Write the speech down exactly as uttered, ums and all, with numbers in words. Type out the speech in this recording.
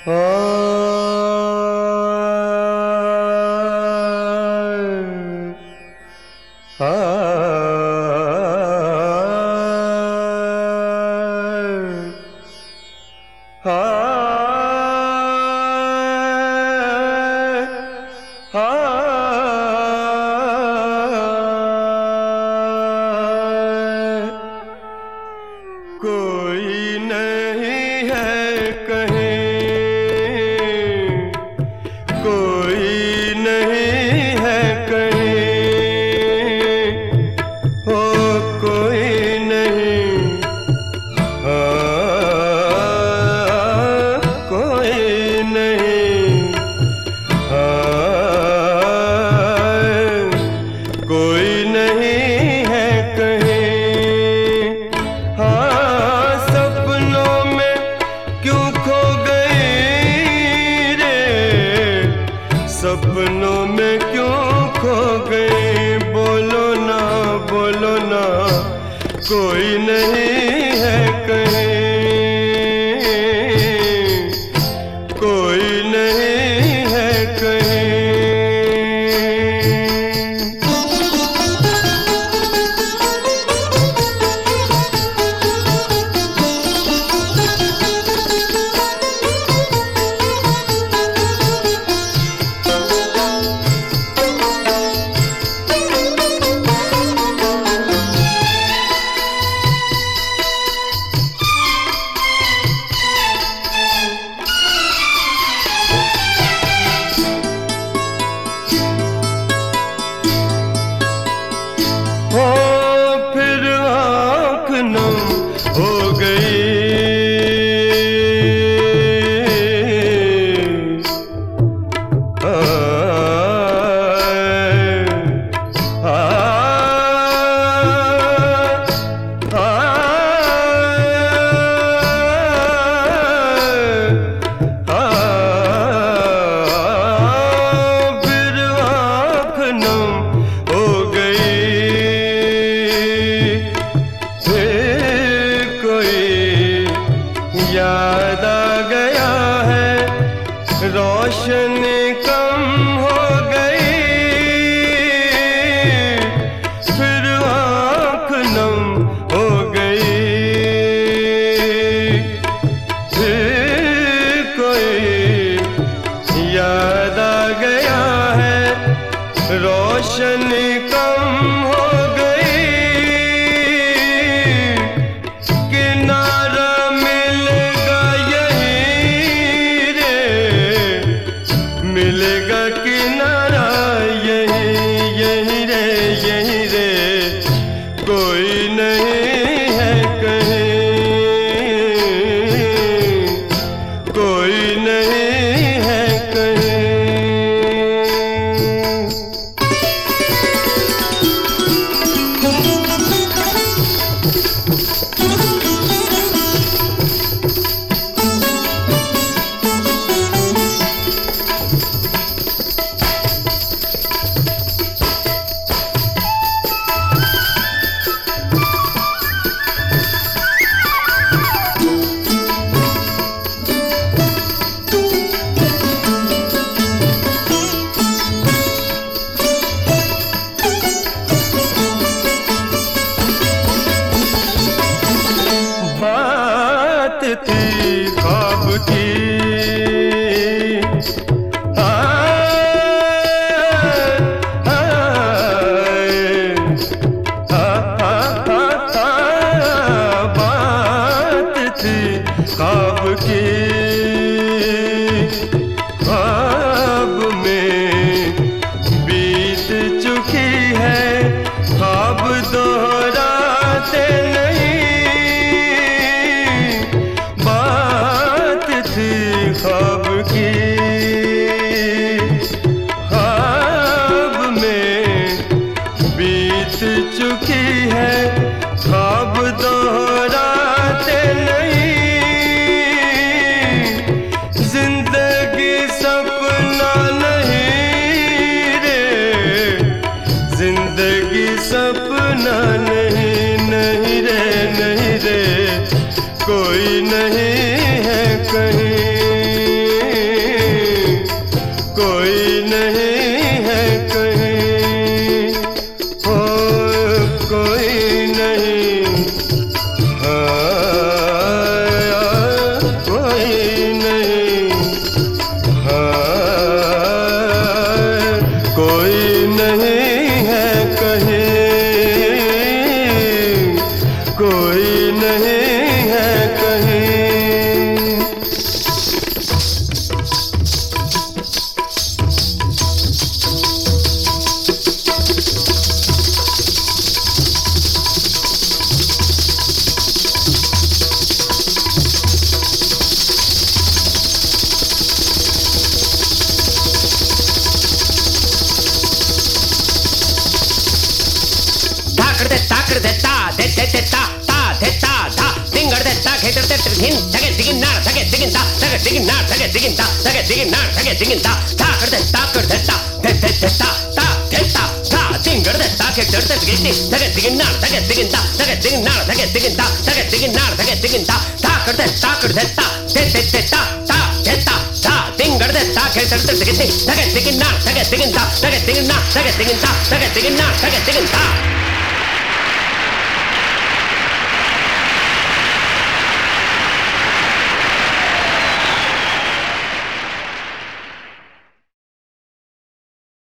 कोई नहीं है कहीं, कोई नहीं है कहीं, हो कोई नहीं, हाँ कोई नहीं, हाँ कोई नहीं है कहीं। सपनों में क्यों खो गए, बोलो ना बोलो ना, कोई नहीं है कहीं, कोई नहीं है कहीं। हो फिर आँख नम हो गई, याद आ गया है, रोशनी कम हो गई, फिर आँख नम हो गई, फिर कोई याद आ गया है, रोशनी कम हो गई, किनारा मिलेगा किनारा यही यही रे यही रे, कोई नहीं है कहीं, कोई नहीं है कहीं। थी ख्वाब की, बात थी ख्वाब की, ख्वाब में बीत चुकी है, ख्वाब दोहराते ख्वाब की, ख्वाब में बीत चुकी है, ख्वाब दोहराते नहीं, नहीं है कहीं। ताकर देता दे दे देता ता देता धा तिंगड़ देता खेतर ते तिगिन धगे तिगिन नार धगे तिगिन ता धगे तिगिन नार धगे तिगिन ता धगे तिगिन नार धगे तिगिन ता ताकर देता कर देता दे दे देता ता देता धा तिंगड़ देता खेतर ते तिगिन धगे तिगिन नार धगे तिगिन ता धगे तिगिन नार धगे तिगिन ता धगे तिगिन नार धगे तिगिन ता ताकर देता कर देता दे दे देता ता देता धा तिंगड़ देता खेतर ते तिगिन धगे तिगिन नार धगे तिगिन ता धगे तिगिन नार धगे तिगिन ता धगे तिगिन नार धगे तिगिन ता